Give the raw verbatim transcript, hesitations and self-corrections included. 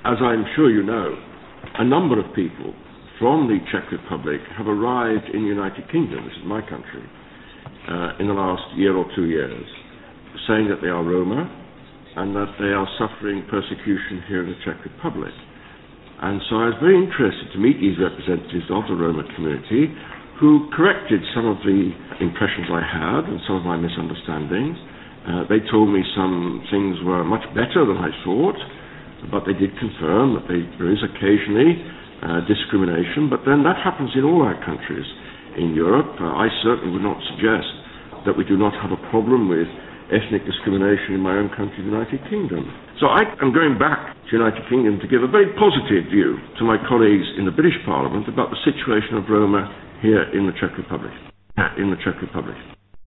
As I'm sure you know, a number of people from the Czech Republic have arrived in the United Kingdom, this is my country, uh, in the last year or two years, saying that they are Roma and that they are suffering persecution here in the Czech Republic. And so I was very interested to meet these representatives of the Roma community who corrected some of the impressions I had and some of my misunderstandings. Uh, they told me some things were much better than I thought, but they did confirm that they, there is occasionally uh, discrimination, but then that happens in all our countries in Europe. Uh, I certainly would not suggest that we do not have a problem with ethnic discrimination in my own country, the United Kingdom. So I am going back to the United Kingdom to give a very positive view to my colleagues in the British Parliament about the situation of Roma here in the Czech Republic. In the Czech Republic.